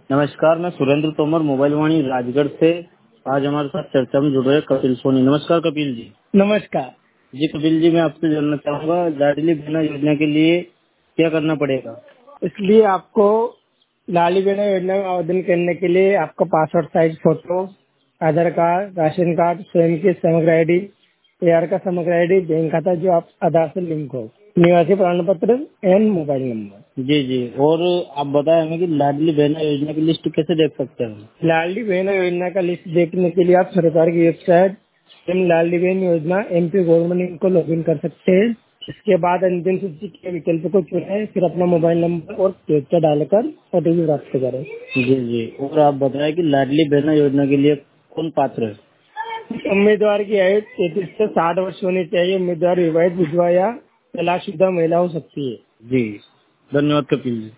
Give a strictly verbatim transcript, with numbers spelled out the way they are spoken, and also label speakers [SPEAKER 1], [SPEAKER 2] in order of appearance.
[SPEAKER 1] नमस्कार, मैं सुरेंद्र तोमर मोबाइल वाणी राजगढ़ से। आज हमारे साथ चर्चा में जुड़ रहे कपिल सोनी। नमस्कार कपिल जी।
[SPEAKER 2] नमस्कार
[SPEAKER 1] जी कपिल जी, मैं आपसे जानना चाहूँगा लाडली बहना योजना के लिए क्या करना पड़ेगा?
[SPEAKER 2] इसलिए आपको लाडली बहना योजना में आवेदन करने के लिए आपका passport size photo, Aadhaar card, ration card, स्वयं की समग्र आईडी, एआर का समग्र आईडी, बैंक खाता जो आप आधार से लिंक हो, निवासी प्रमाण पत्र एंड मोबाइल नंबर।
[SPEAKER 1] जी जी, और आप बताएं हमें कि लाडली बहना योजना की लिस्ट कैसे देख सकते हैं?
[SPEAKER 2] लाडली बहना योजना का लिस्ट देखने के लिए आप सरकार की website M Ladli Behna Yojana MP government इनको लॉग इन कर सकते हैं। इसके बाद अंतिम सूची के विकल्प को चुनें, फिर अपना मोबाइल नंबर और कैप्चा डालकर ओटीपी प्राप्त करें।
[SPEAKER 1] जी जी, और आप बताएं कि लाडली बहना योजना के लिए कौन पात्र है?
[SPEAKER 2] उम्मीदवार की आयु तैतीस से साठ वर्ष होनी चाहिए। उम्मीदवार विवाहित, विधवा या तलाकशुदा महिला हो सकती है।
[SPEAKER 1] जी, धन्यवाद कपिल जी।